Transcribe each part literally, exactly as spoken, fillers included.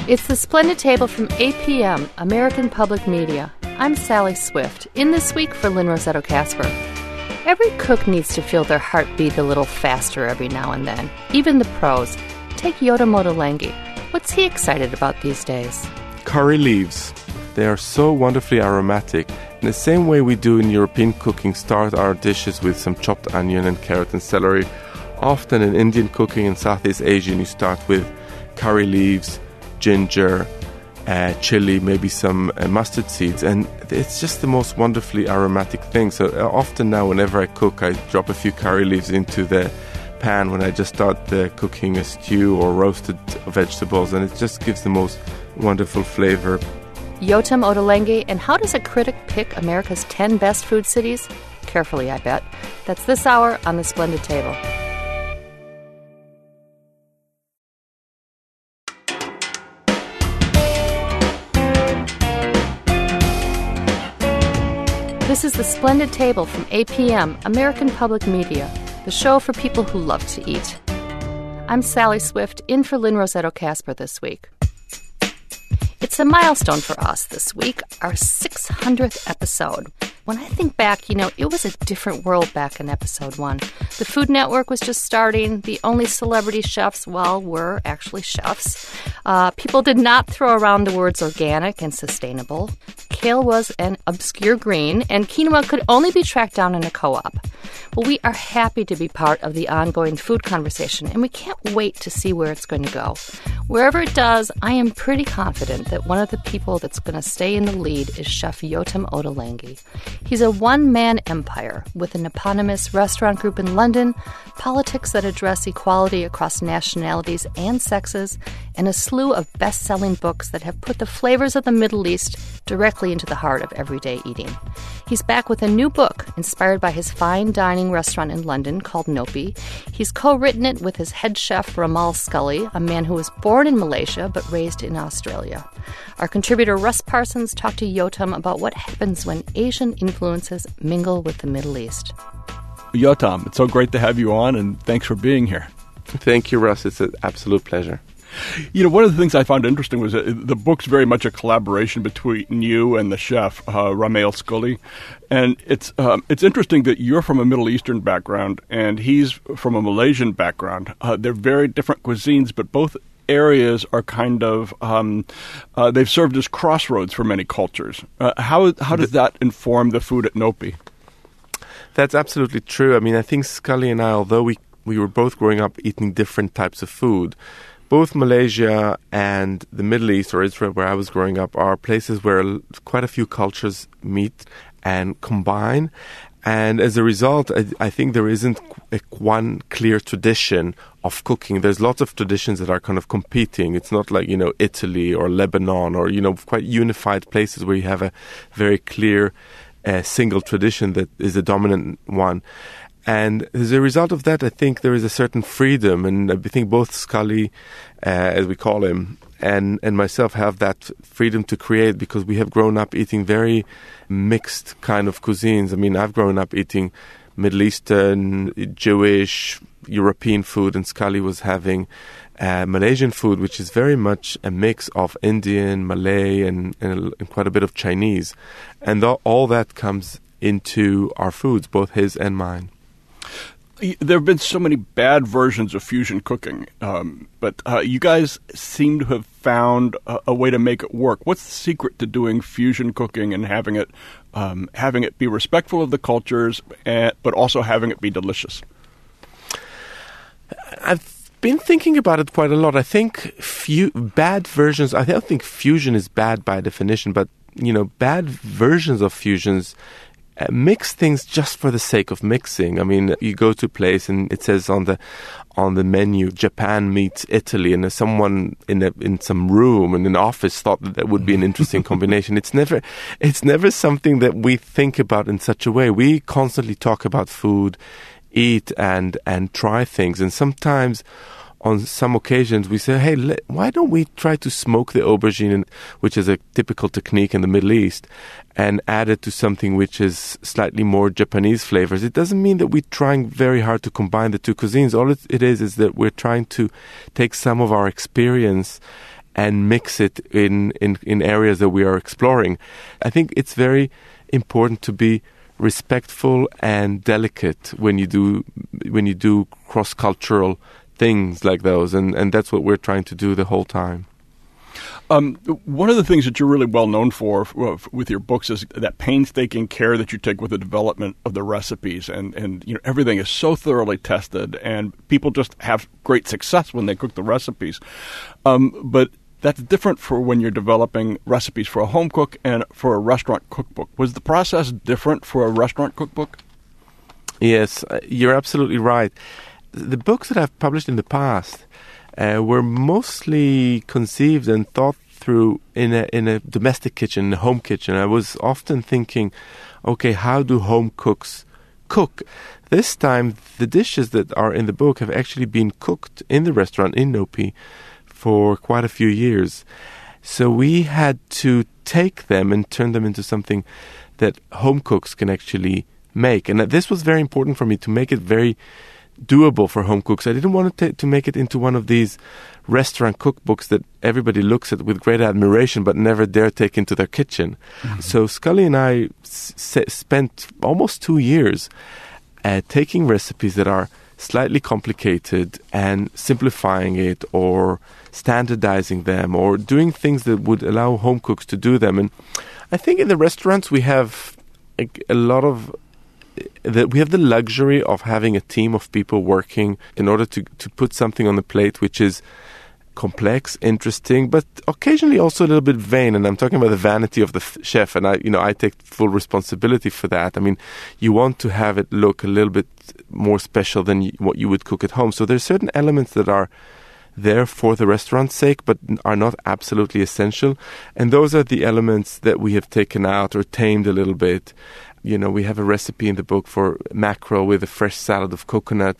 It's the Splendid Table from A P M, American Public Media. I'm Sally Swift, in this week for Lynn Rossetto Kasper. Every cook needs to feel their heart beat a little faster every now and then, even the pros. Take Yotam Ottolenghi. What's he excited about these days? Curry leaves. They are so wonderfully aromatic. In the same way we do in European cooking, start our dishes with some chopped onion and carrot and celery. Often in Indian cooking and Southeast Asian, you start with curry leaves, ginger, uh, chili, maybe some uh, mustard seeds, and it's just the most wonderfully aromatic thing. So uh, often now, whenever I cook, I drop a few curry leaves into the pan when I just start uh, cooking a stew or roasted vegetables, and it just gives the most wonderful flavor. Yotam Ottolenghi, and how does a critic pick America's ten best food cities? Carefully, I bet. That's this hour on the Splendid Table. This is the Splendid Table from A P M, American Public Media, the show for people who love to eat. I'm Sally Swift, in for Lynn Rossetto Kasper this week. It's a milestone for us this week, our six hundredth episode. When I think back, you know, it was a different world back in episode one. The Food Network was just starting. The only celebrity chefs, well, were actually chefs. Uh, people did not throw around the words organic and sustainable. Kale was an obscure green, and quinoa could only be tracked down in a co-op. Well, we are happy to be part of the ongoing food conversation, and we can't wait to see where it's going to go. Wherever it does, I am pretty confident that one of the people that's going to stay in the lead is Chef Yotam Ottolenghi. He's a one-man empire with an eponymous restaurant group in London, politics that address equality across nationalities and sexes, and a slew of best-selling books that have put the flavors of the Middle East directly into the heart of everyday eating. He's back with a new book inspired by his fine dining restaurant in London called Nopi. He's co-written it with his head chef Ramal Scully, a man who was born in Malaysia but raised in Australia. Our contributor Russ Parsons talked to Yotam about what happens when Asian influences mingle with the Middle East. Yotam, it's so great to have you on, and thanks for being here. Thank you, Russ. It's an absolute pleasure. You know, one of the things I found interesting was that the book's very much a collaboration between you and the chef, uh, Ramal Scully. And it's um, it's interesting that you're from a Middle Eastern background and he's from a Malaysian background. Uh, they're very different cuisines, but both areas are kind of, um, uh, they've served as crossroads for many cultures. Uh, how how does that inform the food at Nopi? That's absolutely true. I mean, I think Scully and I, although we, we were both growing up eating different types of food, both Malaysia and the Middle East, or Israel, where I was growing up, are places where quite a few cultures meet and combine. And as a result, I, I think there isn't a one clear tradition of cooking. There's lots of traditions that are kind of competing. It's not like, you know, Italy or Lebanon or, you know, quite unified places where you have a very clear uh, single tradition that is the dominant one. And as a result of that, I think there is a certain freedom, and I think both Scully, uh, as we call him, and, and myself have that freedom to create because we have grown up eating very mixed kind of cuisines. I mean, I've grown up eating Middle Eastern, Jewish, European food, and Scully was having uh, Malaysian food, which is very much a mix of Indian, Malay, and, and, and quite a bit of Chinese. And th- all that comes into our foods, both his and mine. There have been so many bad versions of fusion cooking, um, but uh, you guys seem to have found a, a way to make it work. What's the secret to doing fusion cooking and having it um, having it be respectful of the cultures, and, but also having it be delicious? I've been thinking about it quite a lot. I think fu- bad versions, I don't think fusion is bad by definition, but you know, bad versions of fusions Uh, mix things just for the sake of mixing. I mean, you go to a place and it says on the on the menu, Japan meets Italy, and someone in a, in some room in an office thought that that would be an interesting combination. It's never it's never something that we think about in such a way. We constantly talk about food, eat, and and try things, and sometimes on some occasions we say, hey, let, why don't we try to smoke the aubergine, which is a typical technique in the Middle East, and add it to something which is slightly more Japanese flavors. It doesn't mean that we're trying very hard to combine the two cuisines. All it, it is is that we're trying to take some of our experience and mix it in, in, in areas that we are exploring. I think it's very important to be respectful and delicate when you do when you do cross-cultural things like those, and, and that's what we're trying to do the whole time. Um, one of the things that you're really well known for uh, with your books is that painstaking care that you take with the development of the recipes, and, and you know everything is so thoroughly tested, and people just have great success when they cook the recipes. Um, but that's different for when you're developing recipes for a home cook and for a restaurant cookbook. Was the process different for a restaurant cookbook? Yes, you're absolutely right. The books that I've published in the past Uh, were mostly conceived and thought through in a in a domestic kitchen, in a home kitchen. I was often thinking, okay, how do home cooks cook? This time, the dishes that are in the book have actually been cooked in the restaurant in Nopi for quite a few years. So we had to take them and turn them into something that home cooks can actually make. And this was very important for me, to make it very doable for home cooks. I didn't want to, t- to make it into one of these restaurant cookbooks that everybody looks at with great admiration but never dare take into their kitchen. Mm-hmm. So Scully and I s- spent almost two years uh, taking recipes that are slightly complicated and simplifying it, or standardizing them, or doing things that would allow home cooks to do them. And I think in the restaurants we have a, a lot of that we have the luxury of having a team of people working in order to, to put something on the plate which is complex, interesting, but occasionally also a little bit vain. And I'm talking about the vanity of the f- chef, and I, you know, I take full responsibility for that. I mean, you want to have it look a little bit more special than y- what you would cook at home. So there's certain elements that are there for the restaurant's sake, but are not absolutely essential. And those are the elements that we have taken out or tamed a little bit. You know, we have a recipe in the book for mackerel with a fresh salad of coconut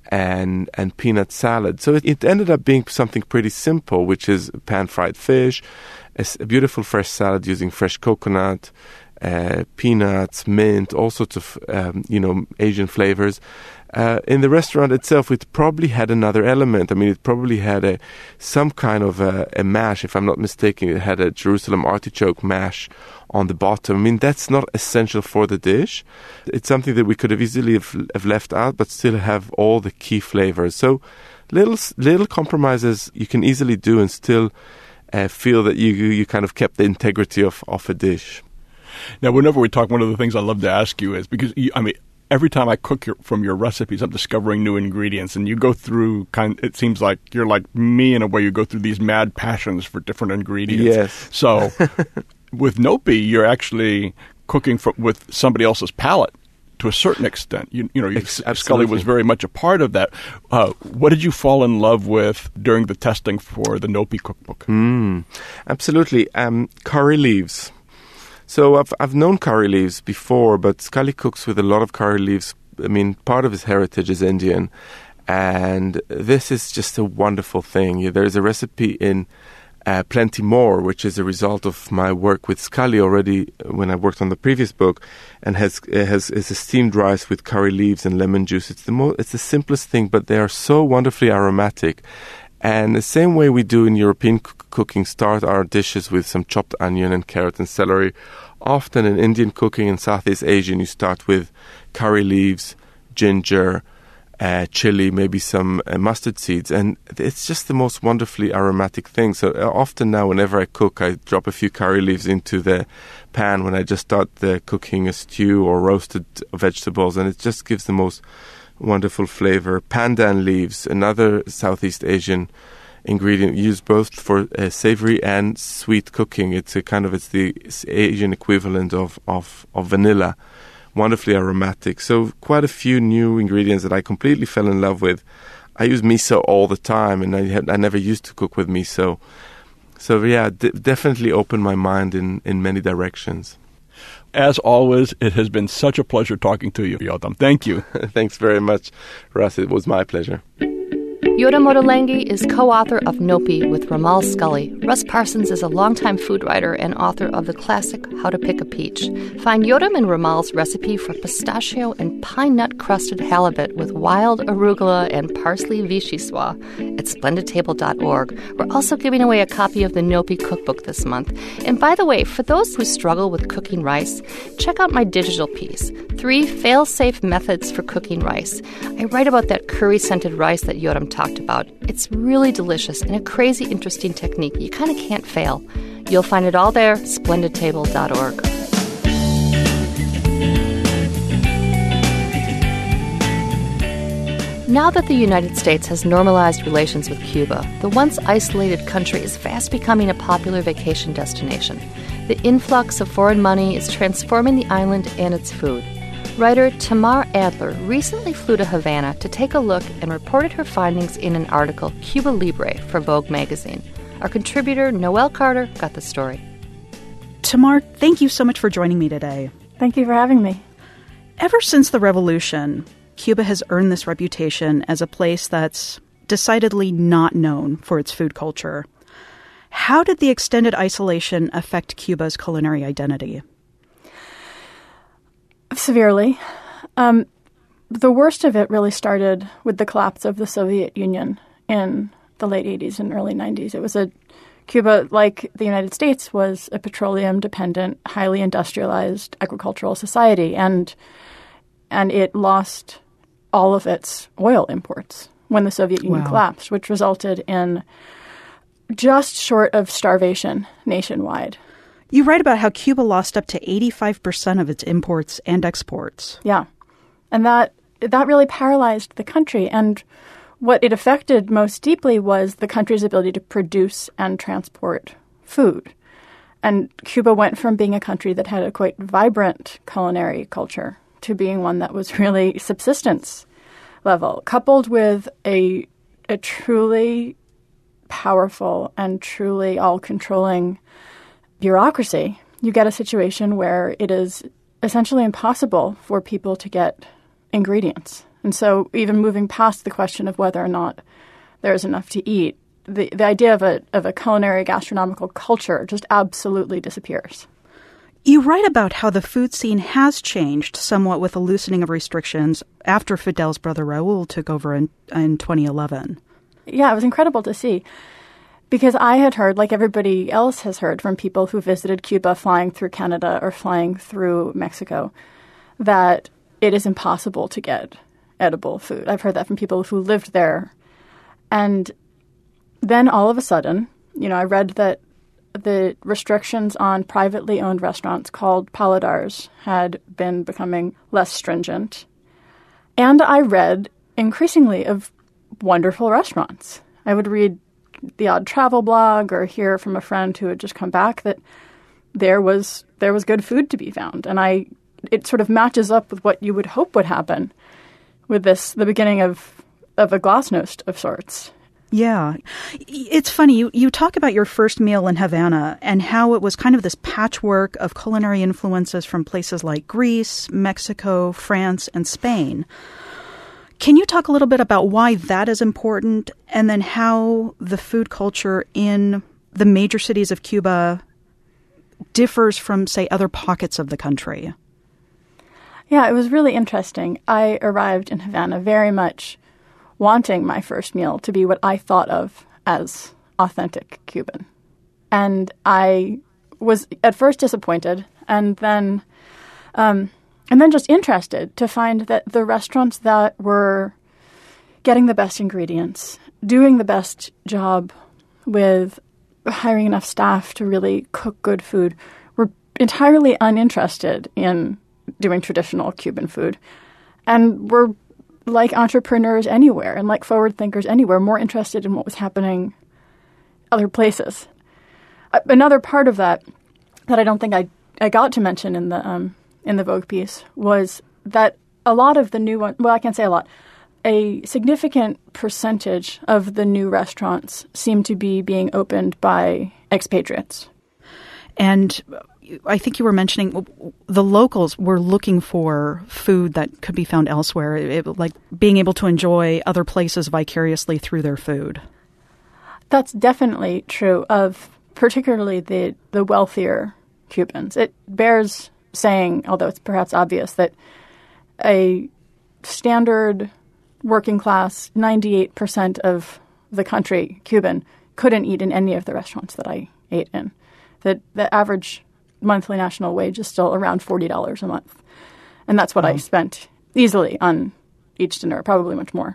and and peanut salad. So it, it ended up being something pretty simple, which is pan-fried fish, a, a beautiful fresh salad using fresh coconut, uh, peanuts, mint, all sorts of, um, you know, Asian flavors. Uh, in the restaurant itself, it probably had another element. I mean, it probably had a some kind of a, a mash, if I'm not mistaken. It had a Jerusalem artichoke mash on the bottom. I mean, that's not essential for the dish. It's something that we could have easily have, have left out, but still have all the key flavors. So little little compromises you can easily do and still uh, feel that you you kind of kept the integrity of, of a dish. Now, whenever we talk, one of the things I love to ask you is, because, you, I mean, every time I cook your, from your recipes, I'm discovering new ingredients, and you go through kind. It seems like you're like me in a way. You go through these mad passions for different ingredients. Yes. So with Nopi, you're actually cooking for, with somebody else's palate to a certain extent. You, you know, you, Ex- Scully was very much a part of that. Uh, what did you fall in love with during the testing for the Nopi cookbook? Mm, absolutely. Um, curry leaves. So I've I've known curry leaves before, but Scully cooks with a lot of curry leaves. I mean, part of his heritage is Indian, and this is just a wonderful thing. There's a recipe in uh, Plenty More, which is a result of my work with Scully already when I worked on the previous book, and has has is a steamed rice with curry leaves and lemon juice. It's the mo- it's the simplest thing, but they are so wonderfully aromatic. And the same way we do in European c- cooking, start our dishes with some chopped onion and carrot and celery. Often in Indian cooking and Southeast Asian, you start with curry leaves, ginger, uh, chili, maybe some uh, mustard seeds. And it's just the most wonderfully aromatic thing. So uh, often now, whenever I cook, I drop a few curry leaves into the pan when I just start uh, cooking a stew or roasted vegetables. And it just gives the most wonderful flavor. Pandan leaves, another Southeast Asian ingredient used both for uh, savory and sweet cooking. It's a kind of it's the Asian equivalent of, of, of vanilla. Wonderfully aromatic. So quite a few new ingredients that I completely fell in love with. I use miso all the time, and I had, I never used to cook with miso. So yeah, d- definitely opened my mind in, in many directions. As always, it has been such a pleasure talking to you, Yotam. Thank you. Thanks very much, Russ. It was my pleasure. Yotam Ottolenghi is co-author of Nopi with Ramal Scully. Russ Parsons is a longtime food writer and author of the classic How to Pick a Peach. Find Yotam and Ramal's recipe for pistachio and pine nut crusted halibut with wild arugula and parsley vichyssoise at splendid table dot org. We're also giving away a copy of the Nopi cookbook this month. And by the way, for those who struggle with cooking rice, check out my digital piece, Three Fail-Safe Methods for Cooking Rice. I write about that curry-scented rice that Yotam talked about. It's really delicious and a crazy interesting technique. You kind of can't fail. You'll find it all there, splendid table dot org. Now that the United States has normalized relations with Cuba, the once isolated country is fast becoming a popular vacation destination. The influx of foreign money is transforming the island and its food. Writer Tamar Adler recently flew to Havana to take a look and reported her findings in an article, Cuba Libre, for Vogue magazine. Our contributor, Noelle Carter, got the story. Tamar, thank you so much for joining me today. Thank you for having me. Ever since the revolution, Cuba has earned this reputation as a place that's decidedly not known for its food culture. How did the extended isolation affect Cuba's culinary identity? Severely. Um, the worst of it really started with the collapse of the Soviet Union in the late eighties and early nineties. It was a Cuba, like the United States, was a petroleum-dependent, highly industrialized agricultural society, and and it lost all of its oil imports when the Soviet Union Wow. collapsed, which resulted in just short of starvation nationwide. You write about how Cuba lost up to eighty-five percent of its imports and exports. Yeah. And that that really paralyzed the country. And what it affected most deeply was the country's ability to produce and transport food. And Cuba went from being a country that had a quite vibrant culinary culture to being one that was really subsistence level, coupled with a a truly powerful and truly all-controlling bureaucracy. You get a situation where it is essentially impossible for people to get ingredients. And so even moving past the question of whether or not there's enough to eat, the, the idea of a of a culinary gastronomical culture just absolutely disappears. You write about how the food scene has changed somewhat with the loosening of restrictions after Fidel's brother Raul took over in, in twenty eleven. Yeah, it was incredible to see. Because I had heard, like everybody else has heard from people who visited Cuba flying through Canada or flying through Mexico, that it is impossible to get edible food. I've heard that from people who lived there. And then all of a sudden, you know, I read that the restrictions on privately owned restaurants called paladars had been becoming less stringent. And I read increasingly of wonderful restaurants. I would read the odd travel blog or hear from a friend who had just come back that there was there was good food to be found. And I it sort of matches up with what you would hope would happen with this, the beginning of, of a glasnost of sorts. Yeah. It's funny, you, you talk about your first meal in Havana and how it was kind of this patchwork of culinary influences from places like Greece, Mexico, France, and Spain. Can you talk a little bit about why that is important and then how the food culture in the major cities of Cuba differs from, say, other pockets of the country? Yeah, it was really interesting. I arrived in Havana very much wanting my first meal to be what I thought of as authentic Cuban. And I was at first disappointed and then um, and then just interested to find that the restaurants that were getting the best ingredients, doing the best job with hiring enough staff to really cook good food, were entirely uninterested in doing traditional Cuban food and were like entrepreneurs anywhere and like forward thinkers anywhere, more interested in what was happening other places. Another part of that that I don't think I I got to mention in the um, in the Vogue piece was that a lot of the new one, well, I can't say a lot, a significant percentage of the new restaurants seem to be being opened by expatriates. And I think you were mentioning the locals were looking for food that could be found elsewhere, it, like being able to enjoy other places vicariously through their food. That's definitely true of particularly the, the wealthier Cubans. It bears saying, although it's perhaps obvious, that a standard working class, ninety-eight percent of the country, Cuban, couldn't eat in any of the restaurants that I ate in. That the average monthly national wage is still around forty dollars a month. And that's what oh. I spent easily on each dinner, probably much more.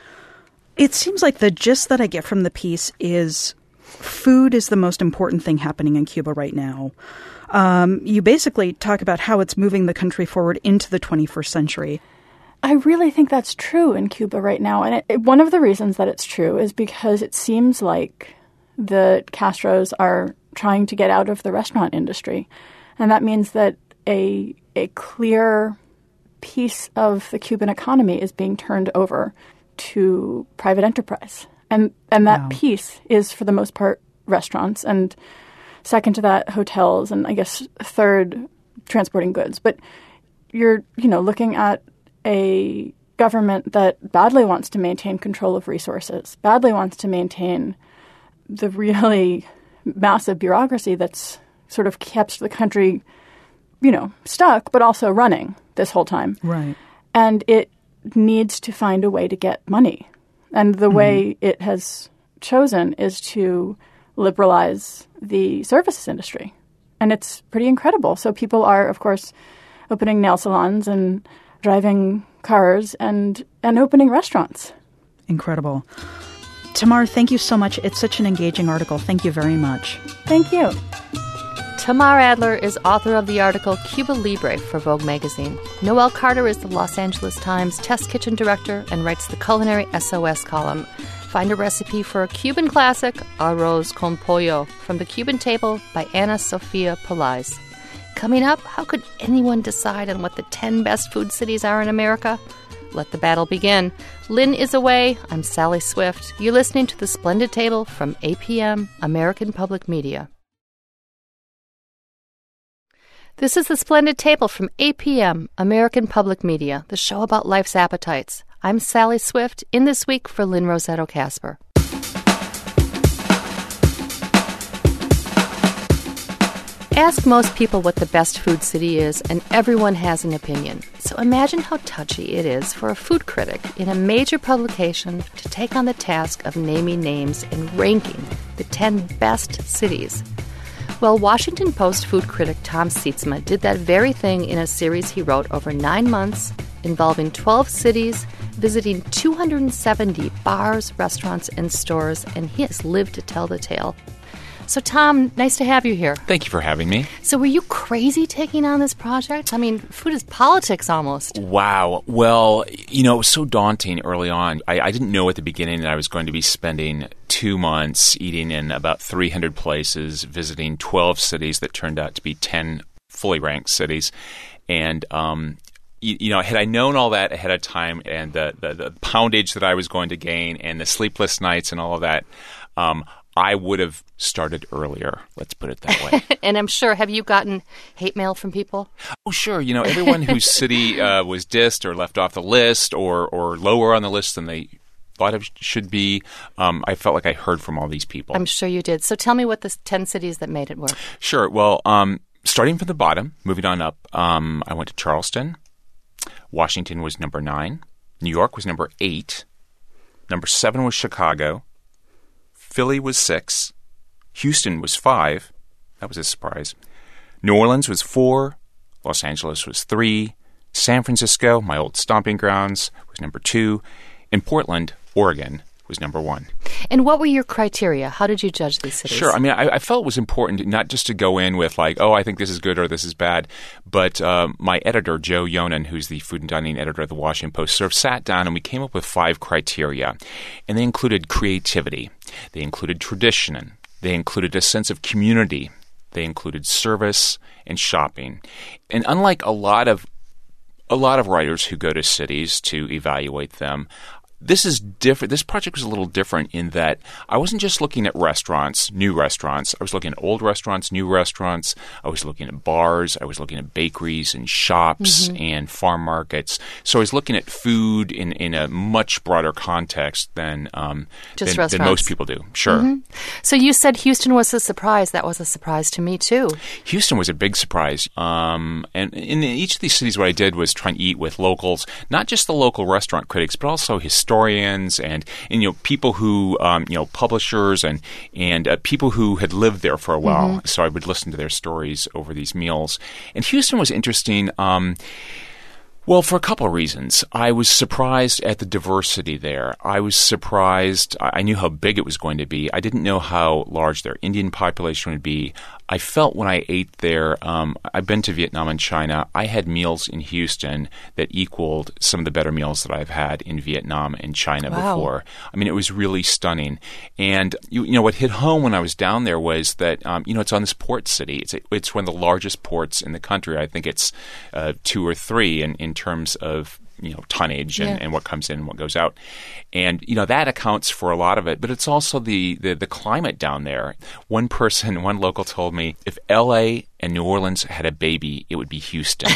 It seems like the gist that I get from the piece is food is the most important thing happening in Cuba right now. Um, you basically talk about how it's moving the country forward into the twenty-first century. I really think that's true in Cuba right now. And it, it, one of the reasons that it's true is because it seems like the Castros are trying to get out of the restaurant industry. And that means that a a clear piece of the Cuban economy is being turned over to private enterprise. And and that wow. piece is, for the most part, restaurants, and second to that, hotels, and I guess third, transporting goods. But you're, you know, looking at a government that badly wants to maintain control of resources, badly wants to maintain the really massive bureaucracy that's sort of kept the country, you know, stuck, but also running this whole time. Right. And it needs to find a way to get money. And the mm-hmm. way it has chosen is to liberalize the services industry. And it's pretty incredible. So people are, of course, opening nail salons and driving cars and, and opening restaurants. Incredible. Tamar, thank you so much. It's such an engaging article. Thank you very much. Thank you. Tamar Adler is author of the article Cuba Libre for Vogue magazine. Noel Carter is the Los Angeles Times test kitchen director and writes the Culinary S O S column. Find a recipe for a Cuban classic, Arroz con Pollo, from the Cuban Table by Ana Sofia Pelaez. Coming up, how could anyone decide on what the ten best food cities are in America? Let the battle begin. Lynn is away. I'm Sally Swift. You're listening to The Splendid Table from A P M, American Public Media. This is The Splendid Table from A P M, American Public Media, the show about life's appetites. I'm Sally Swift, in this week for Lynn Rossetto Kasper. Ask most people what the best food city is, and everyone has an opinion. So imagine how touchy it is for a food critic in a major publication to take on the task of naming names and ranking the ten best cities. Well, Washington Post food critic Tom Sietsma did that very thing in a series he wrote over nine months involving twelve cities, visiting two hundred seventy bars, restaurants, and stores, and he has lived to tell the tale. So, Tom, nice to have you here. Thank you for having me. So were you crazy taking on this project? I mean, food is politics almost. Wow. Well, you know, it was so daunting early on. I, I didn't know at the beginning that I was going to be spending two months eating in about three hundred places, visiting twelve cities that turned out to be ten fully ranked cities. And, um, you, you know, had I known all that ahead of time and the, the, the poundage that I was going to gain and the sleepless nights and all of that, um, I would have started earlier. Let's put it that way. And I'm sure, have you gotten hate mail from people? Oh, sure. You know, everyone whose city uh, was dissed or left off the list or, or lower on the list than they thought it should be, um, I felt like I heard from all these people. I'm sure you did. So tell me what the ten cities that made it were. Sure. Well, um, starting from the bottom, moving on up, um, I went to Charleston. Washington was number nine. New York was number eight. Number seven was Chicago. Philly was six. Houston was five. That was a surprise. New Orleans was four. Los Angeles was three. San Francisco, my old stomping grounds, was number two. And Portland, Oregon, was number one. And what were your criteria? How did you judge these cities? Sure. I mean, I, I felt it was important not just to go in with like, oh, I think this is good or this is bad, but uh, my editor, Joe Yonan, who's the food and dining editor of the Washington Post, sort of sat down and we came up with five criteria. And they included creativity. They included tradition. They included a sense of community. They included service and shopping. And unlike a lot of a lot of writers who go to cities to evaluate them, this is different. This project was a little different in that I wasn't just looking at restaurants, new restaurants. I was looking at old restaurants, new restaurants. I was looking at bars. I was looking at bakeries and shops mm-hmm. and farm markets. So I was looking at food in, in a much broader context than um, just than, than most people do. Sure. Mm-hmm. So you said Houston was a surprise. That was a surprise to me too. Houston was a big surprise. Um, and in each of these cities, what I did was try and eat with locals, not just the local restaurant critics, but also historians and, and you know people who um, you know publishers and and uh, people who had lived there for a while. Mm-hmm. So I would listen to their stories over these meals. And Houston was interesting. Um, Well, for a couple of reasons. I was surprised at the diversity there. I was surprised. I knew how big it was going to be. I didn't know how large their Indian population would be. I felt when I ate there, um, I've been to Vietnam and China. I had meals in Houston that equaled some of the better meals that I've had in Vietnam and China wow. before. I mean, it was really stunning. And, you, you know, what hit home when I was down there was that, um, you know, it's on this port city. It's a, it's one of the largest ports in the country. I think it's uh, two or three in, in terms of you know tonnage and, yeah. and what comes in and what goes out, and you know that accounts for a lot of it. But it's also the, the the climate down there. One person, one local told me, if L A and New Orleans had a baby, it would be Houston.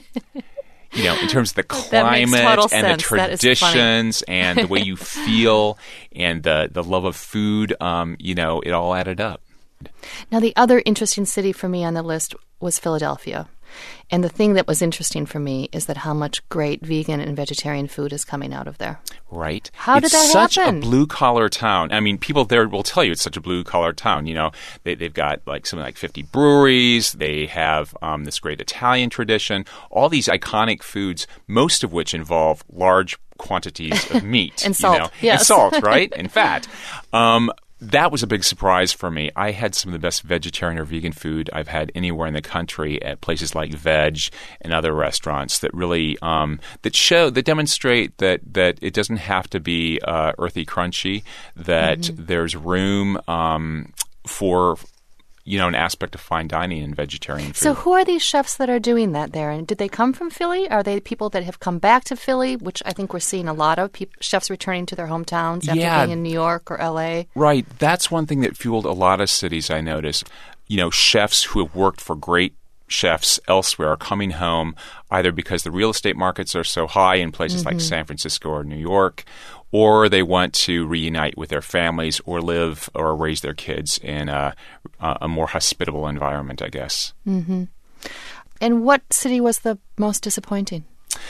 You know, in terms of the climate and sense. the traditions and the way you feel and the the love of food, um, you know, it all added up. Now, the other interesting city for me on the list was Philadelphia. And the thing that was interesting for me is that how much great vegan and vegetarian food is coming out of there. Right. How it's did that such happen? a blue-collar town. I mean, people there will tell you it's such a blue-collar town. You know, they, they've got like something like fifty breweries. They have um, this great Italian tradition. All these iconic foods, most of which involve large quantities of meat. and salt. You know? Yes. And salt, right? And fat. Um That was a big surprise for me. I had some of the best vegetarian or vegan food I've had anywhere in the country at places like Veg and other restaurants that really um, that show that demonstrate that that it doesn't have to be uh, earthy crunchy. That mm-hmm. there's room um, for you know an aspect of fine dining and vegetarian food. So who are these chefs that are doing that there? And did they come from Philly? Are they people that have come back to Philly, which I think we're seeing a lot of people, chefs returning to their hometowns after yeah. being in New York or L A? Right. That's one thing that fueled a lot of cities, I noticed. You know, chefs who have worked for great chefs elsewhere are coming home either because the real estate markets are so high in places mm-hmm. like San Francisco or New York, or they want to reunite with their families or live or raise their kids in a, a more hospitable environment, I guess. Mm-hmm. And what city was the most disappointing?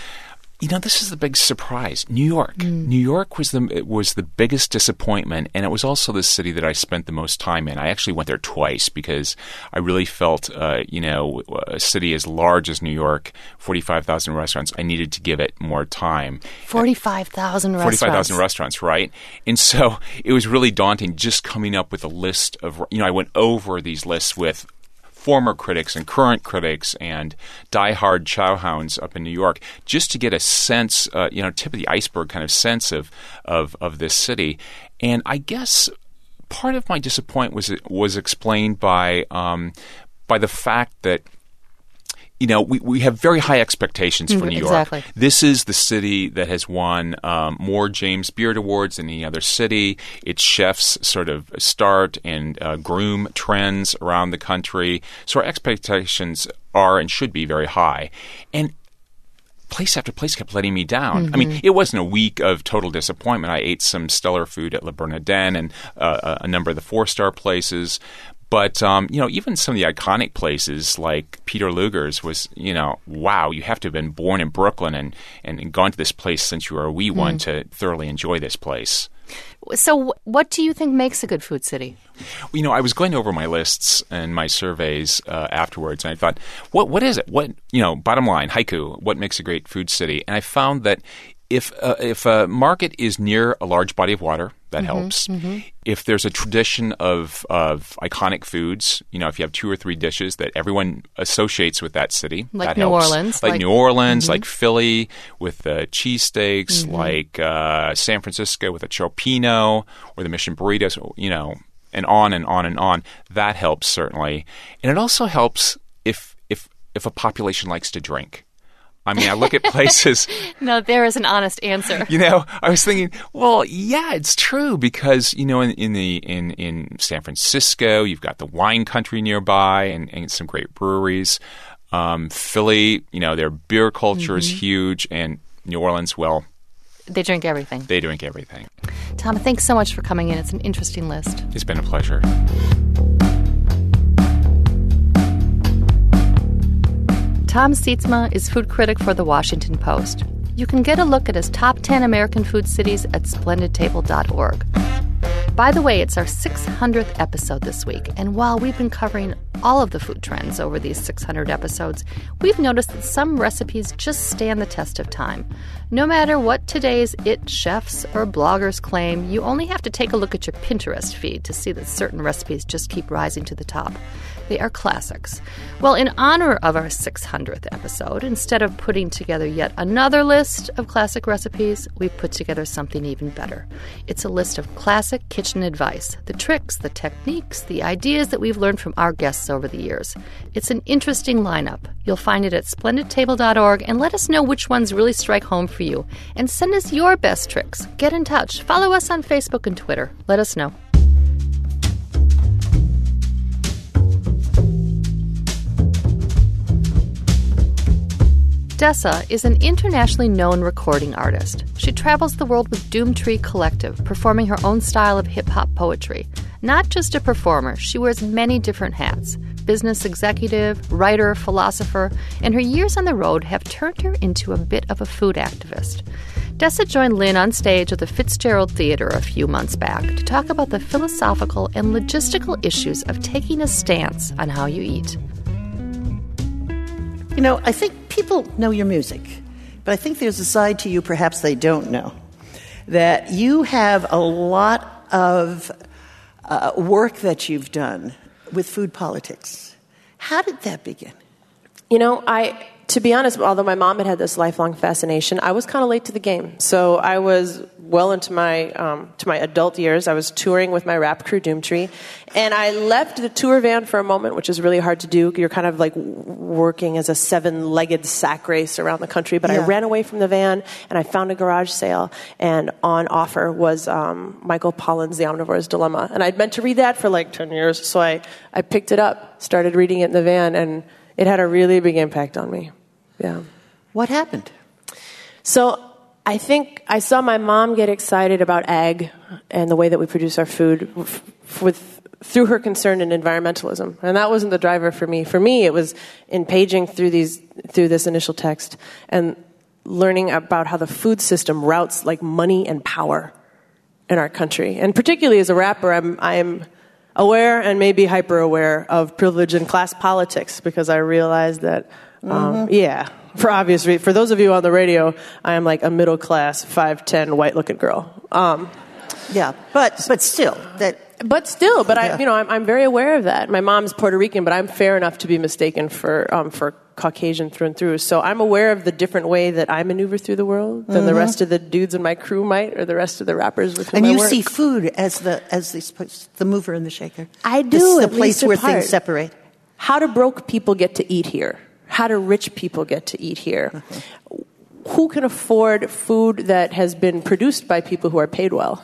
You know, this is the big surprise. New York. Mm. New York was the it was the biggest disappointment, and it was also the city that I spent the most time in. I actually went there twice because I really felt, uh, you know, a city as large as New York, forty-five thousand restaurants, I needed to give it more time. forty-five thousand restaurants. forty-five thousand restaurants, right? And so it was really daunting just coming up with a list of, you know, I went over these lists with former critics and current critics and diehard chowhounds up in New York, just to get a sense, uh, you know, tip of the iceberg kind of sense of, of of this city. And I guess part of my disappointment was was explained by um, by the fact that, you know, we, we have very high expectations for New York. Exactly. This is the city that has won um, more James Beard Awards than any other city. Its chefs sort of start and uh, groom trends around the country. So our expectations are and should be very high. And place after place kept letting me down. Mm-hmm. I mean, it wasn't a week of total disappointment. I ate some stellar food at Le Bernardin and uh, a number of the four-star places. But, um, you know, even some of the iconic places like Peter Luger's was, you know, wow, you have to have been born in Brooklyn and, and, and gone to this place since you were a wee one mm. to thoroughly enjoy this place. So what do you think makes a good food city? Well, you know, I was going over my lists and my surveys uh, afterwards, and I thought, what what is it? What, you know, bottom line, haiku, what makes a great food city? And I found that If uh, if a market is near a large body of water, that mm-hmm, helps. Mm-hmm. If there's a tradition of of iconic foods, you know, if you have two or three dishes that everyone associates with that city, like that New helps. Orleans, like, like New Orleans, mm-hmm. like Philly with the cheesesteaks, mm-hmm. like uh, San Francisco with the Chopino or the Mission Burritos, you know, and on and on and on. That helps certainly, and it also helps if if if a population likes to drink. I mean, I look at places. No, there is an honest answer. You know, I was thinking, well, yeah, it's true because, you know, in, in the in, in San Francisco, you've got the wine country nearby and, and some great breweries. Um, Philly, you know, their beer culture mm-hmm. is huge. And New Orleans, well, they drink everything. They drink everything. Tom, thanks so much for coming in. It's an interesting list. It's been a pleasure. Tom Sietsma is food critic for The Washington Post. You can get a look at his top ten American food cities at splendid table dot org. By the way, it's our six hundredth episode this week, and while we've been covering all of the food trends over these six hundred episodes, we've noticed that some recipes just stand the test of time. No matter what today's it chefs or bloggers claim, you only have to take a look at your Pinterest feed to see that certain recipes just keep rising to the top. They are classics. Well, in honor of our six hundredth episode, instead of putting together yet another list of classic recipes, we've put together something even better. It's a list of classic kitchen advice, the tricks, the techniques, the ideas that we've learned from our guests over the years. It's an interesting lineup. You'll find it at splendid table dot org, and let us know which ones really strike home for you. And send us your best tricks. Get in touch. Follow us on Facebook and Twitter. Let us know. Dessa is an internationally known recording artist. She travels the world with Doomtree Collective, performing her own style of hip-hop poetry. Not just a performer, she wears many different hats. Business executive, writer, philosopher, and her years on the road have turned her into a bit of a food activist. Dessa joined Lynn on stage at the Fitzgerald Theater a few months back to talk about the philosophical and logistical issues of taking a stance on how you eat. You know, I think people know your music, but I think there's a side to you perhaps they don't know. That you have a lot of uh, work that you've done with food politics. How did that begin? You know, I, to be honest, although my mom had had this lifelong fascination, I was kind of late to the game. So I was well into my um, to my adult years. I was touring with my rap crew, Doomtree, and I left the tour van for a moment, which is really hard to do. You're kind of like working as a seven-legged sack race around the country. But yeah. I ran away from the van, and I found a garage sale, and on offer was um, Michael Pollan's The Omnivore's Dilemma. And I'd meant to read that for like ten years, so I, I picked it up, started reading it in the van, and it had a really big impact on me. Yeah. What happened? So I think I saw my mom get excited about ag and the way that we produce our food with through her concern in environmentalism, and that wasn't the driver for me. For me, it was in paging through these through this initial text and learning about how the food system routes like money and power in our country. And particularly as a rapper, I'm I'm aware and maybe hyper aware of privilege and class politics because I realize that. Um, mm-hmm. Yeah, for obvious reasons. For those of you on the radio, I am like a middle class, five ten, white looking girl. Um, yeah, but but still that. But still, but yeah. I, you know, I'm, I'm very aware of that. My mom's Puerto Rican, but I'm fair enough to be mistaken for um, for Caucasian through and through. So I'm aware of the different way that I maneuver through the world than mm-hmm. the rest of the dudes in my crew might, or the rest of the rappers with whom and I you work. see food as the as the the mover and the shaker. I do. This is the at place least where part. things separate. How do broke people get to eat here? How do rich people get to eat here? Uh-huh. Who can afford food that has been produced by people who are paid well?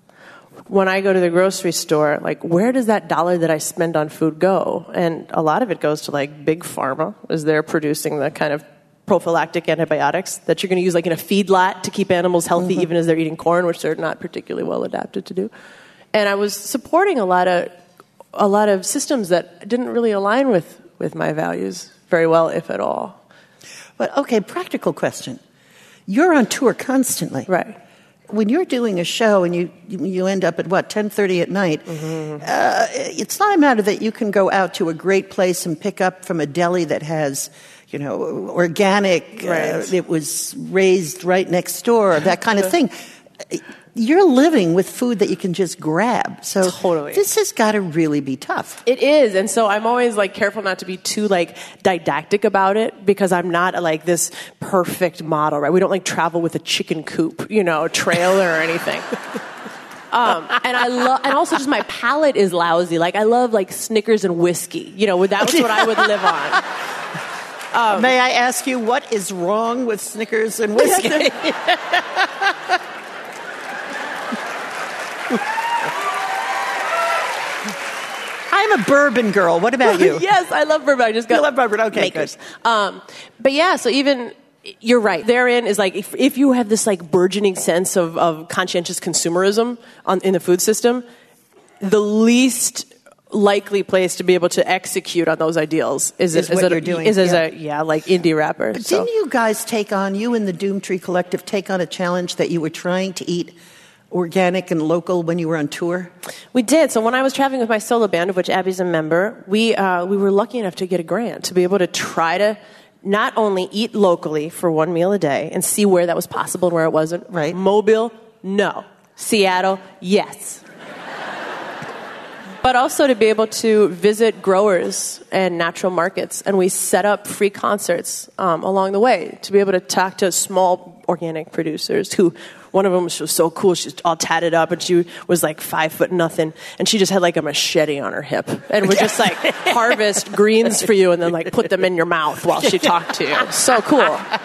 When I go to the grocery store, like, where does that dollar that I spend on food go? And a lot of it goes to, like, big pharma, as they're producing the kind of prophylactic antibiotics that you're going to use, like, in a feedlot to keep animals healthy, mm-hmm. even as they're eating corn, which they're not particularly well adapted to do. And I was supporting a lot of a lot of systems that didn't really align with, with my values very well, if at all. But, okay, practical question. You're on tour constantly. Right. When you're doing a show and you you end up at, what, ten thirty at night, mm-hmm. uh, it's not a matter that you can go out to a great place and pick up from a deli that has, you know, organic, right. uh, it was raised right next door, that kind of thing. You're living with food that you can just grab. So totally. This has got to really be tough. It is. And so I'm always like careful not to be too like didactic about it because I'm not like this perfect model, right? We don't like travel with a chicken coop, you know, trailer or anything. Um, and I love, and also just my palate is lousy. Like I love like Snickers and whiskey, you know, that's what I would live on. Um, May I ask you, what is wrong with Snickers and whiskey? I'm a bourbon girl. What about you? Yes, I love bourbon. I just got you love bourbon. Okay, makers. good. Um, but yeah, so even you're right. Therein is like if, if you have this like burgeoning sense of, of conscientious consumerism on, in the food system, the least likely place to be able to execute on those ideals is, is, is what a, you're doing. Is as yeah. a yeah like indie rapper. But so. Didn't you guys take on you and the Doomtree Collective take on a challenge that you were trying to eat organic and local when you were on tour? We did. So when I was traveling with my solo band, of which Abby's a member, we uh, we were lucky enough to get a grant to be able to try to not only eat locally for one meal a day and see where that was possible and where it wasn't. Right. Mobile, no. Seattle, yes. But also to be able to visit growers and natural markets. And we set up free concerts um, along the way to be able to talk to small organic producers who, one of them was so cool, she was all tatted up and she was like five foot nothing. And she just had like a machete on her hip and would just like harvest greens for you and then like put them in your mouth while she talked to you. So cool.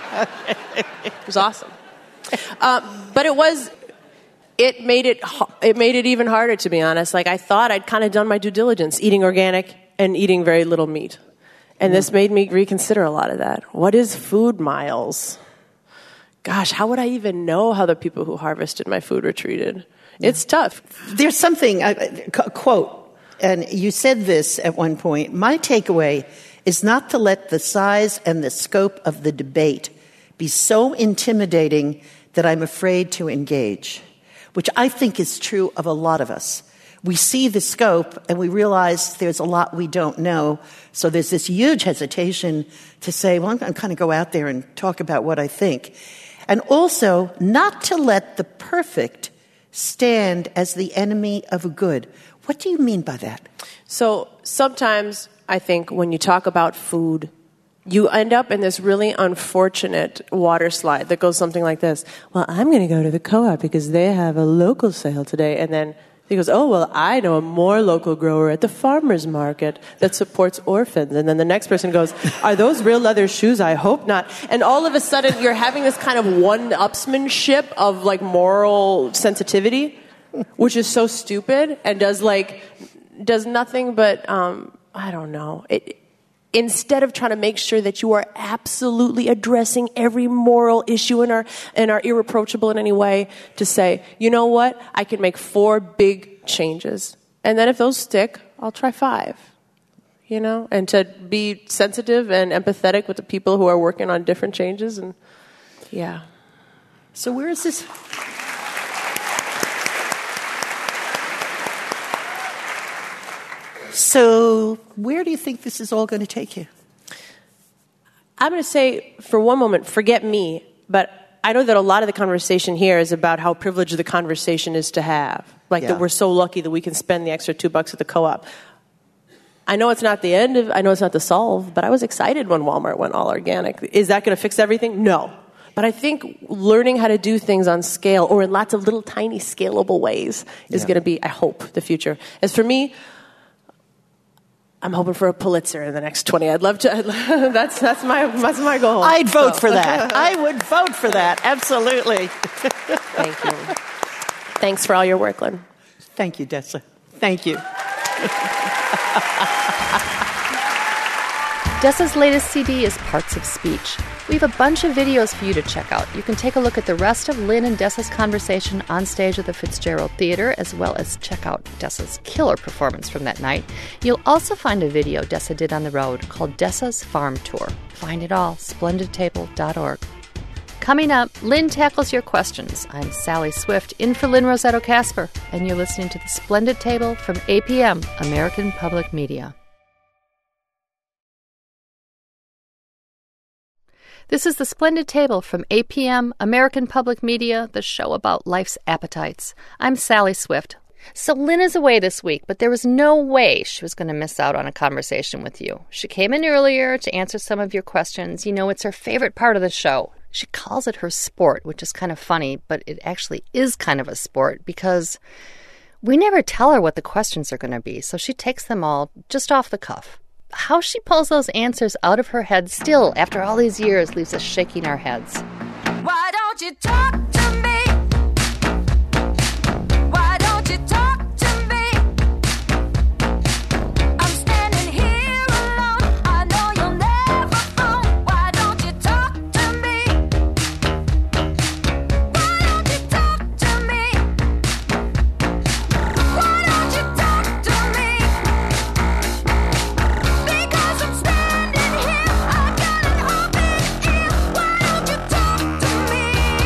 It was awesome. Uh, but it was... It made it it made it even harder, to be honest. Like I thought I'd kind of done my due diligence, eating organic and eating very little meat. And mm. this made me reconsider a lot of that. What is food miles? Gosh, how would I even know how the people who harvested my food were treated? Yeah. It's tough. There's something, uh, quote, and you said this at one point, my takeaway is not to let the size and the scope of the debate be so intimidating that I'm afraid to engage. Which I think is true of a lot of us. We see the scope and we realize there's a lot we don't know. So there's this huge hesitation to say, well, I'm going to kind of go out there and talk about what I think. And also not to let the perfect stand as the enemy of good. What do you mean by that? So sometimes I think when you talk about food, you end up in this really unfortunate water slide that goes something like this. Well, I'm going to go to the co-op because they have a local sale today. And then he goes, oh, well, I know a more local grower at the farmer's market that supports orphans. And then the next person goes, are those real leather shoes? I hope not. And all of a sudden, you're having this kind of one-upsmanship of, like, moral sensitivity, which is so stupid and does, like, does nothing but, um, I don't know, it instead of trying to make sure that you are absolutely addressing every moral issue and are, and are irreproachable in any way, to say, you know what, I can make four big changes. And then if those stick, I'll try five. You know? And to be sensitive and empathetic with the people who are working on different changes. And yeah. So where is this? So where do you think this is all going to take you? I'm going to say, for one moment, forget me, but I know that a lot of the conversation here is about how privileged the conversation is to have. Like, yeah. that we're so lucky that we can spend the extra two bucks at the co-op. I know it's not the end of, I know it's not the solve, but I was excited when Walmart went all organic. Is that going to fix everything? No. But I think learning how to do things on scale, or in lots of little tiny scalable ways, is yeah. going to be, I hope, the future. As for me, I'm hoping for a Pulitzer in the next twenty. I'd love to. I'd, that's that's my that's my goal. I'd vote so. for that. I would vote for that. Absolutely. Thank you. Thanks for all your work, Lynn. Thank you, Dessa. Thank you. Dessa's latest C D is Parts of Speech. We have a bunch of videos for you to check out. You can take a look at the rest of Lynn and Dessa's conversation on stage at the Fitzgerald Theater, as well as check out Dessa's killer performance from that night. You'll also find a video Dessa did on the road called Dessa's Farm Tour. Find it all, splendid table dot org. Coming up, Lynn tackles your questions. I'm Sally Swift, in for Lynn Rossetto Kasper, and you're listening to The Splendid Table from A P M, American Public Media. This is The Splendid Table from A P M, American Public Media, the show about life's appetites. I'm Sally Swift. So Lynn is away this week, but there was no way she was going to miss out on a conversation with you. She came in earlier to answer some of your questions. You know, it's her favorite part of the show. She calls it her sport, which is kind of funny, but it actually is kind of a sport because we never tell her what the questions are going to be, so she takes them all just off the cuff. How she pulls those answers out of her head still, after all these years, leaves us shaking our heads. Why don't you talk to me? Why don't you talk to me? I'm standing here alone. I know you'll never phone. Why don't you talk to me? Why don't you talk to me? Why don't you talk to me? Because I'm standing here, I got an open ear. Why don't you talk to me?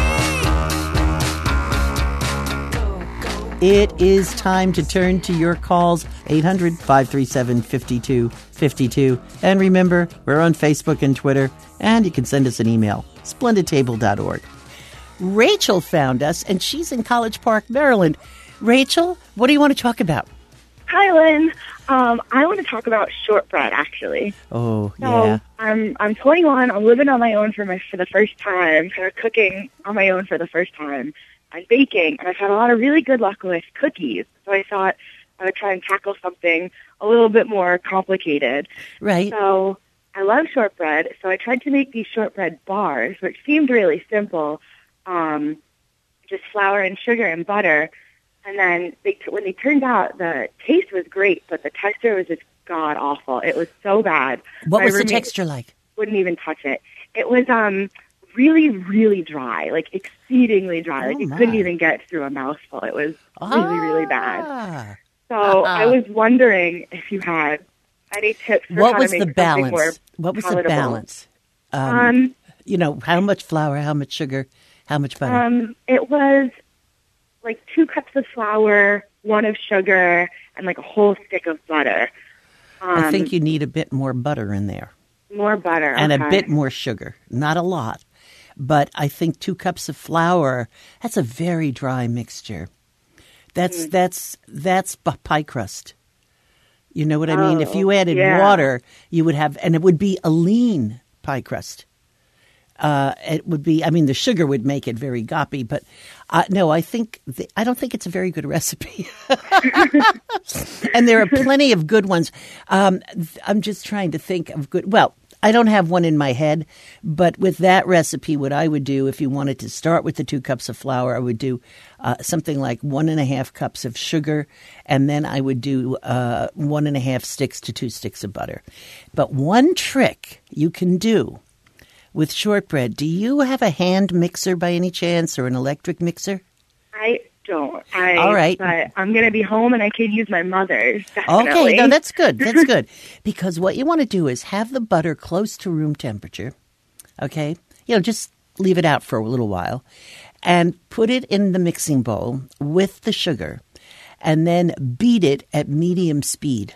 It is time to turn to your calls, eight hundred, five three seven, five two five two. And remember, we're on Facebook and Twitter, and you can send us an email, splendid table dot org. Rachel found us, and she's in College Park, Maryland. Rachel, what do you want to talk about? Hi, Lynn. Um, I want to talk about shortbread, actually. Oh, So yeah. I'm I'm twenty-one. I'm living on my own for my for the first time. Kind of cooking on my own for the first time. I'm baking, and I've had a lot of really good luck with cookies. So I thought I would try and tackle something a little bit more complicated. Right. So I love shortbread. So I tried to make these shortbread bars, which seemed really simple. Um, just flour and sugar and butter. And then they, when they turned out, the taste was great, but the texture was just god awful. It was so bad. What My was the roommate texture like? Wouldn't even touch it. It was um really, really dry, like exceedingly dry. Oh, like you my. couldn't even get through a mouthful. It was really, really bad. Ah. So Ah. I was wondering if you had any tips for What how was to the make something more balance? What was the palatable. balance? Um, Um, you know, how much flour, how much sugar, how much butter? Um, it was like two cups of flour, one of sugar, and like a whole stick of butter. Um, I think you need a bit more butter in there. more butter And okay. a bit more sugar. Not a lot. But I think two cups of flour, that's a very dry mixture. That's Mm. that's that's b- pie crust. You know what I mean? If you Oh, added yeah. water, you would have, and it would be a lean pie crust. Uh, it would be, I mean, the sugar would make it very goppy, but uh, no, I think, the, I don't think it's a very good recipe. And there are plenty of good ones. Um, th- I'm just trying to think of good, well, I don't have one in my head, but with that recipe, what I would do if you wanted to start with the two cups of flour, I would do uh, something like one and a half cups of sugar, and then I would do uh, one and a half sticks to two sticks of butter. But one trick you can do with shortbread, do you have a hand mixer by any chance or an electric mixer? I don't. I, All right. But I'm going to be home and I can use my mother's. Definitely. Okay, no, that's good. That's good. Because what you want to do is have the butter close to room temperature, okay? You know, just leave it out for a little while and put it in the mixing bowl with the sugar and then beat it at medium speed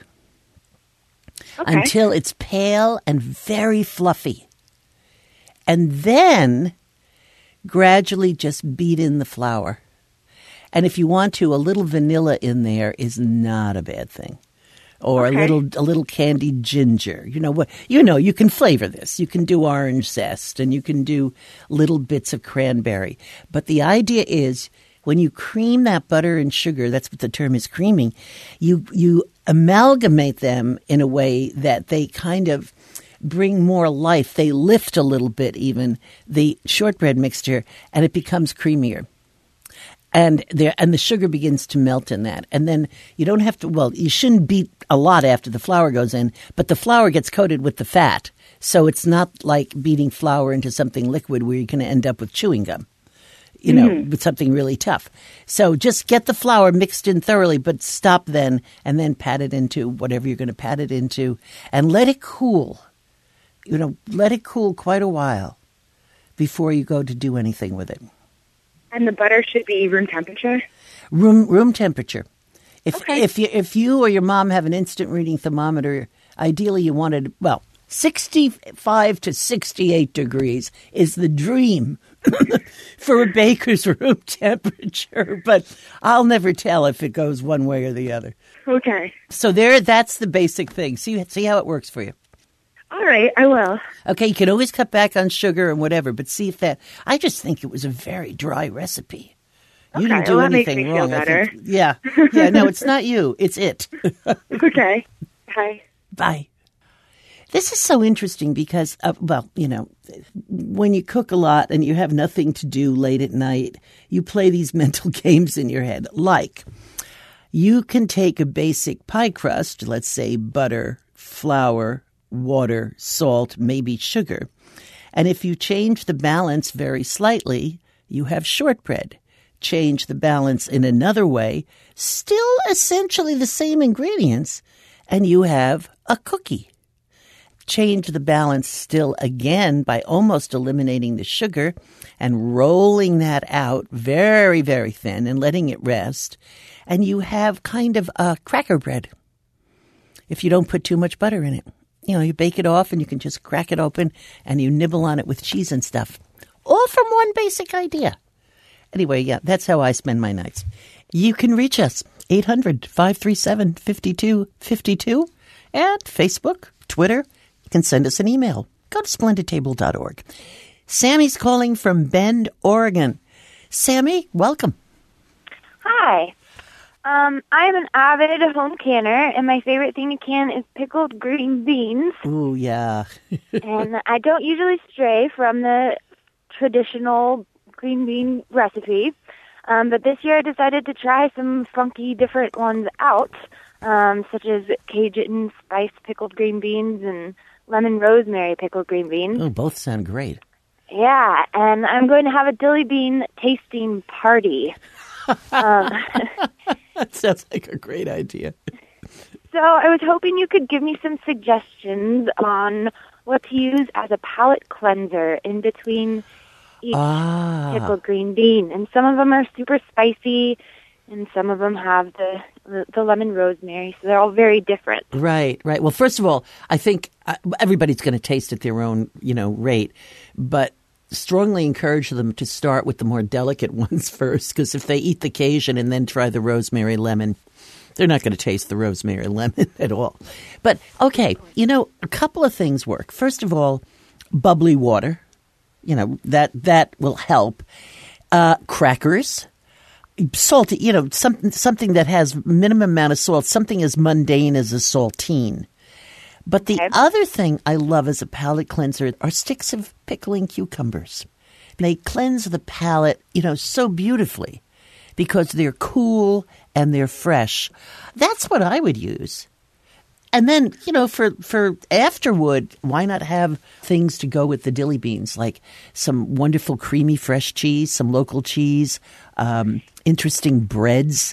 Okay. until it's pale and very fluffy. And then gradually just beat in the flour. And if you want to, a little vanilla in there is not a bad thing. Or Okay. a little a little candied ginger. You know what? You know, you can flavor this. You can do orange zest and you can do little bits of cranberry. But the idea is when you cream that butter and sugar, that's what the term is, creaming, you you amalgamate them in a way that they kind of bring more life. They lift a little bit even the shortbread mixture and it becomes creamier. And there, and the sugar begins to melt in that. And then you don't have to, well, you shouldn't beat a lot after the flour goes in, but the flour gets coated with the fat. So it's not like beating flour into something liquid where you're going to end up with chewing gum, you know, Mm-hmm. with something really tough. So just get the flour mixed in thoroughly, but stop then and then pat it into whatever you're going to pat it into and let it cool. You know, let it cool quite a while before you go to do anything with it. And the butter should be room temperature? Room room temperature. If Okay. if you if you or your mom have an instant reading thermometer, ideally you wanted, well, sixty-five to sixty-eight degrees is the dream for a baker's room temperature, but I'll never tell if it goes one way or the other. Okay. So there, that's the basic thing. See see how it works for you. All right, I will. Okay, you can always cut back on sugar and whatever, but see if that. I just think it was a very dry recipe. You Okay, didn't do well, that makes anything me feel wrong. I better. think- yeah, yeah. No, it's not you. It's it. Okay. Bye. Bye. This is so interesting because, uh, well, you know, when you cook a lot and you have nothing to do late at night, you play these mental games in your head. Like, you can take a basic pie crust, let's say butter, flour, water, salt, maybe sugar. And if you change the balance very slightly, you have shortbread. Change the balance in another way, still essentially the same ingredients, and you have a cookie. Change the balance still again by almost eliminating the sugar and rolling that out very, very thin and letting it rest, and you have kind of a cracker bread if you don't put too much butter in it. You know, you bake it off and you can just crack it open and you nibble on it with cheese and stuff. All from one basic idea. Anyway, yeah, that's how I spend my nights. You can reach us, eight hundred, five three seven, five two five two, and Facebook, Twitter. You can send us an email. Go to splendid table dot org. Sammy's calling from Bend, Oregon. Sammy, welcome. Hi. Um, I'm an avid home canner, and my favorite thing to can is pickled green beans. Ooh, yeah. And I don't usually stray from the traditional green bean recipe, um, but this year I decided to try some funky different ones out, um, such as Cajun spice pickled green beans and lemon rosemary pickled green beans. Oh, both sound great. Yeah, and I'm going to have a dilly bean tasting party. um, That sounds like a great idea. So I was hoping you could give me some suggestions on what to use as a palate cleanser in between each Ah. pickled green bean. And some of them are super spicy, and some of them have the, the, the lemon rosemary, so they're all very different. Right, right. Well, first of all, I think uh, everybody's going to taste at their own, you know, rate, but strongly encourage them to start with the more delicate ones first, because if they eat the Cajun and then try the rosemary lemon, they're not going to taste the rosemary lemon at all. But, okay, you know, a couple of things work. First of all, bubbly water, you know, that, that will help. Uh, crackers, salty, you know, some, something that has minimum amount of salt, something as mundane as a saltine. But the Okay. other thing I love as a palate cleanser are sticks of pickling cucumbers. They cleanse the palate, you know, so beautifully because they're cool and they're fresh. That's what I would use. And then, you know, for, for afterward, why not have things to go with the dilly beans, like some wonderful creamy fresh cheese, some local cheese, um, interesting breads.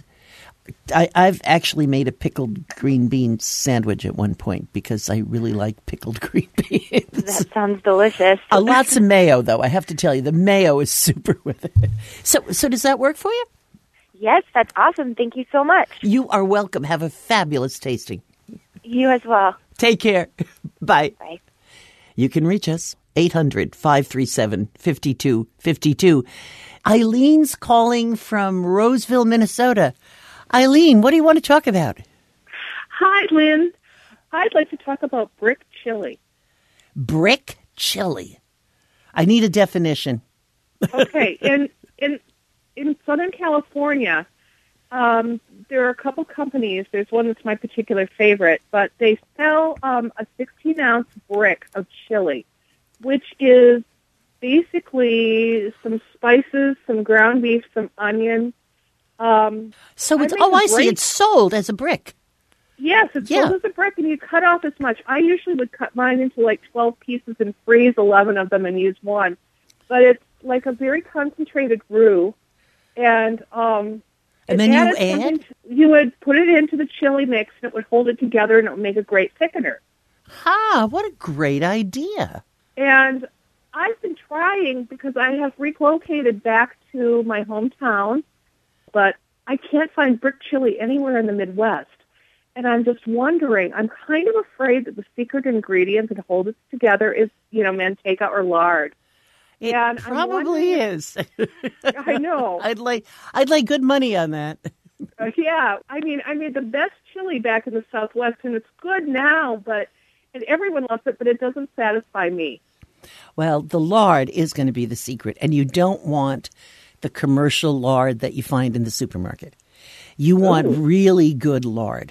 I, I've actually made a pickled green bean sandwich at one point because I really like pickled green beans. That sounds delicious. Uh, lots of mayo, though. I have to tell you, the mayo is super with it. So, so does that work for you? Yes, that's awesome. Thank you so much. You are welcome. Have a fabulous tasting. You as well. Take care. Bye. Bye. You can reach us, eight hundred, five three seven, five two five two. Eileen's calling from Roseville, Minnesota. Eileen, what do you want to talk about? Hi, Lynn. I'd like to talk about brick chili. Brick chili. I need a definition. Okay, in in in Southern California, um, there are a couple companies. There's one that's my particular favorite, but they sell um, a sixteen ounce brick of chili, which is basically some spices, some ground beef, some onion. Um, So it's, I make oh, a I see. great- It's sold as a brick. Yes, it's Yeah. sold as a brick, and you cut off as much. I usually would cut mine into like twelve pieces and freeze eleven of them and use one. But it's like a very concentrated roux. And um, And it then you added add? something to- you would put it into the chili mix, and it would hold it together, and it would make a great thickener. Ha, what a great idea. And I've been trying because I have relocated back to my hometown, but I can't find brick chili anywhere in the Midwest. And I'm just wondering, I'm kind of afraid that the secret ingredient that holds it together is, you know, manteca or lard. It And I'm probably wondering- is. I know. I'd like I'd like good money on that. Uh, yeah, I mean, I made the best chili back in the Southwest, and it's good now, but and everyone loves it, but it doesn't satisfy me. Well, the lard is going to be the secret, and you don't want the commercial lard that you find in the supermarket. You want Ooh. really good lard.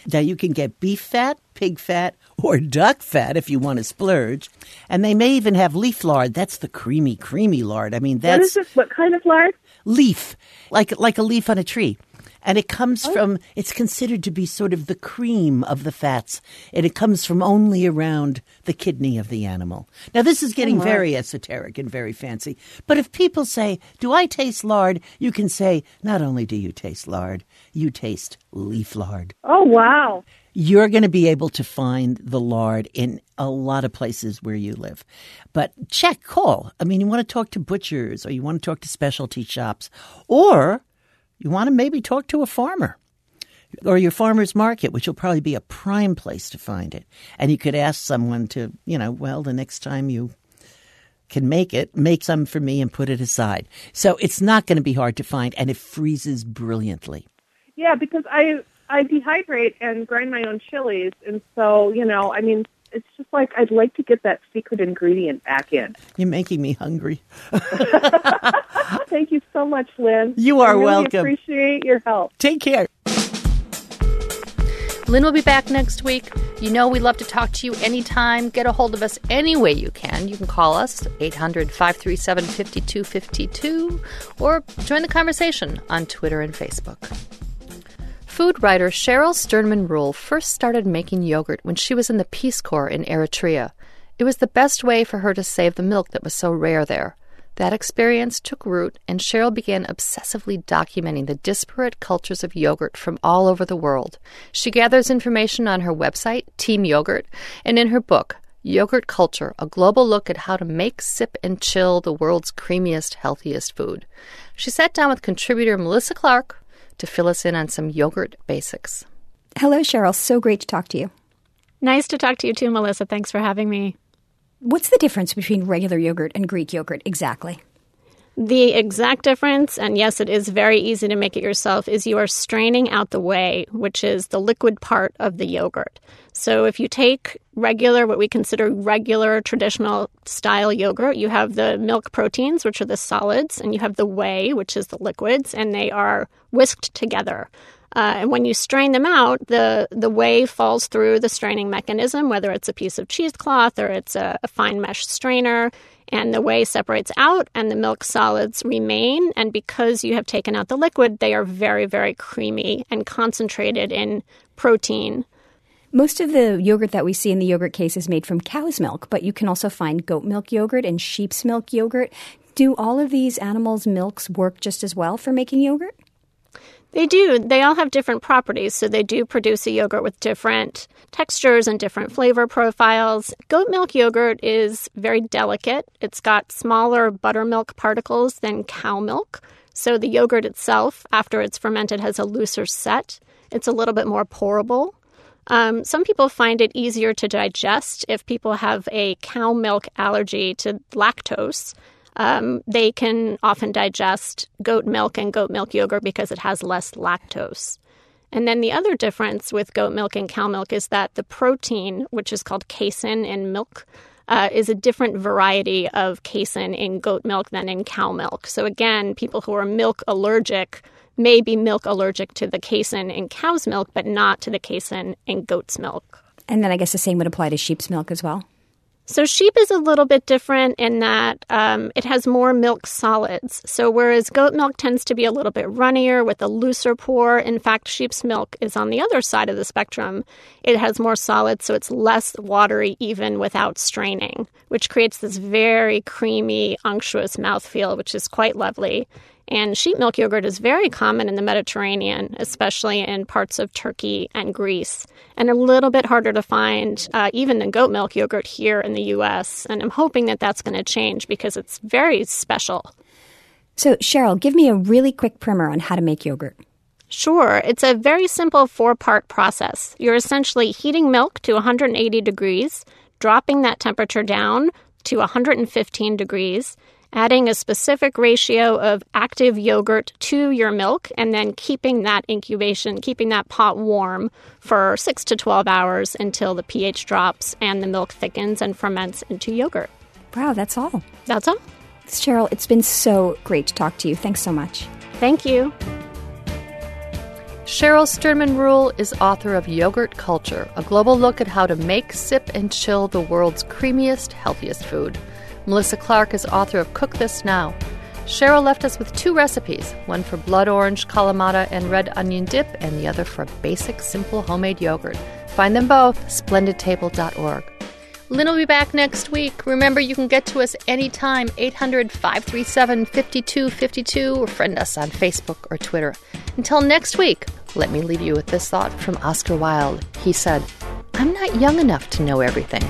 Now, you can get beef fat, pig fat, or duck fat if you want to splurge. And they may even have leaf lard. That's the creamy, creamy lard. I mean, that's... What is this? What kind of lard? Leaf, like like a leaf on a tree. And it comes oh. from, it's considered to be sort of the cream of the fats. And it comes from only around the kidney of the animal. Now, this is getting oh, very esoteric and very fancy. But if people say, do I taste lard? You can say, not only do you taste lard, you taste leaf lard. Oh, wow. You're going to be able to find the lard in a lot of places where you live. But check, call. I mean, you want to talk to butchers, or you want to talk to specialty shops, or you want to maybe talk to a farmer or your farmer's market, which will probably be a prime place to find it. And you could ask someone to, you know, well, the next time you can make it, make some for me and put it aside. So it's not going to be hard to find, and it freezes brilliantly. Yeah, because I I dehydrate and grind my own chilies, and so, you know, I mean, it's just like I'd like to get that secret ingredient back in. You're making me hungry. Thank you so much, Lynn. You are I really welcome. Appreciate your help. Take care. Lynn will be back next week. You know we love to talk to you anytime. Get a hold of us any way you can. You can call us, eight hundred, five three seven, five two five two, or join the conversation on Twitter and Facebook. Food writer Cheryl Sternman Rule first started making yogurt when she was in the Peace Corps in Eritrea. It was the best way for her to save the milk that was so rare there. That experience took root, and Cheryl began obsessively documenting the disparate cultures of yogurt from all over the world. She gathers information on her website, Team Yogurt, and in her book, Yogurt Culture, a global look at how to make, sip, and chill the world's creamiest, healthiest food. She sat down with contributor Melissa Clark to fill us in on some yogurt basics. Hello, Cheryl. So great to talk to you. Nice to talk to you too, Melissa. Thanks for having me. What's the difference between regular yogurt and Greek yogurt exactly? The exact difference, and yes, it is very easy to make it yourself, is you are straining out the whey, which is the liquid part of the yogurt. So if you take regular, what we consider regular traditional style yogurt, you have the milk proteins, which are the solids, and you have the whey, which is the liquids, and they are whisked together. Uh, and when you strain them out, the, the whey falls through the straining mechanism, whether it's a piece of cheesecloth or it's a, a fine mesh strainer, and the whey separates out and the milk solids remain. And because you have taken out the liquid, they are very, very creamy and concentrated in protein. Most of the yogurt that we see in the yogurt case is made from cow's milk, but you can also find goat milk yogurt and sheep's milk yogurt. Do all of these animals' milks work just as well for making yogurt? They do. They all have different properties, so they do produce a yogurt with different textures and different flavor profiles. Goat milk yogurt is very delicate. It's got smaller buttermilk particles than cow milk, so the yogurt itself, after it's fermented, has a looser set. It's a little bit more pourable. Um, some people find it easier to digest if people have a cow milk allergy to lactose. Um, they can often digest goat milk and goat milk yogurt because it has less lactose. And then the other difference with goat milk and cow milk is that the protein, which is called casein in milk, uh, is a different variety of casein in goat milk than in cow milk. So again, people who are milk allergic may be milk allergic to the casein in cow's milk, but not to the casein in goat's milk. And then I guess the same would apply to sheep's milk as well? So sheep is a little bit different in that um, it has more milk solids. So whereas goat milk tends to be a little bit runnier with a looser pour, in fact, sheep's milk is on the other side of the spectrum. It has more solids, so it's less watery even without straining, which creates this very creamy, unctuous mouthfeel, which is quite lovely. And sheep milk yogurt is very common in the Mediterranean, especially in parts of Turkey and Greece, and a little bit harder to find uh, even than goat milk yogurt here in the U S. And I'm hoping that that's going to change because it's very special. So, Cheryl, give me a really quick primer on how to make yogurt. Sure. It's a very simple four-part process. You're essentially heating milk to one hundred eighty degrees, dropping that temperature down to one hundred fifteen degrees, adding a specific ratio of active yogurt to your milk, and then keeping that incubation, keeping that pot warm for six to twelve hours until the pH drops and the milk thickens and ferments into yogurt. Wow, that's all. That's all. Cheryl, it's been so great to talk to you. Thanks so much. Thank you. Cheryl Sternman Rule is author of Yogurt Culture, a global look at how to make, sip, and chill the world's creamiest, healthiest food. Melissa Clark is author of Cook This Now. Cheryl left us with two recipes, one for blood orange, kalamata, and red onion dip, and the other for basic, simple homemade yogurt. Find them both, splendid table dot org. Lynn will be back next week. Remember, you can get to us anytime, eight hundred, five three seven, five two five two, or friend us on Facebook or Twitter. Until next week, let me leave you with this thought from Oscar Wilde. He said, "I'm not young enough to know everything."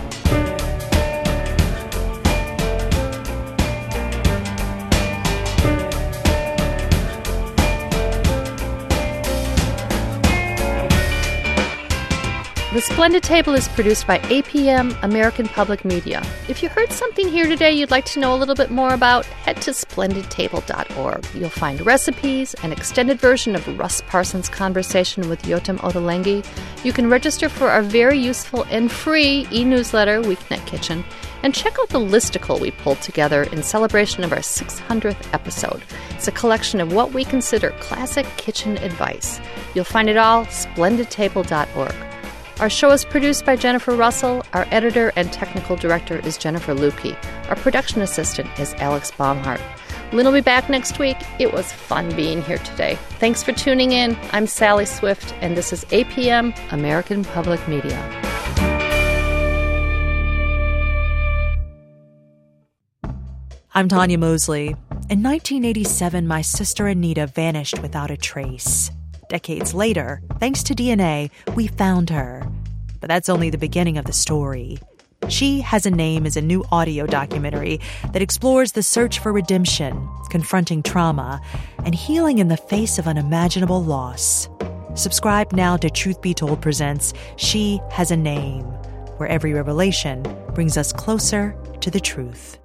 The Splendid Table is produced by A P M, American Public Media. If you heard something here today you'd like to know a little bit more about, head to splendid table dot org. You'll find recipes, an extended version of Russ Parsons' conversation with Yotam Ottolenghi. You can register for our very useful and free e-newsletter, Weeknight Kitchen, and check out the listicle we pulled together in celebration of our six hundredth episode. It's a collection of what we consider classic kitchen advice. You'll find it all, splendid table dot org. Our show is produced by Jennifer Russell. Our editor and technical director is Jennifer Lukey. Our production assistant is Alex Baumhart. Lynn will be back next week. It was fun being here today. Thanks for tuning in. I'm Sally Swift, and this is A P M, American Public Media. I'm Tanya Mosley. In nineteen eighty-seven, my sister Anita vanished without a trace. Decades later, thanks to D N A, we found her. But that's only the beginning of the story. She Has a Name is a new audio documentary that explores the search for redemption, confronting trauma, and healing in the face of unimaginable loss. Subscribe now to Truth Be Told presents She Has a Name, where every revelation brings us closer to the truth.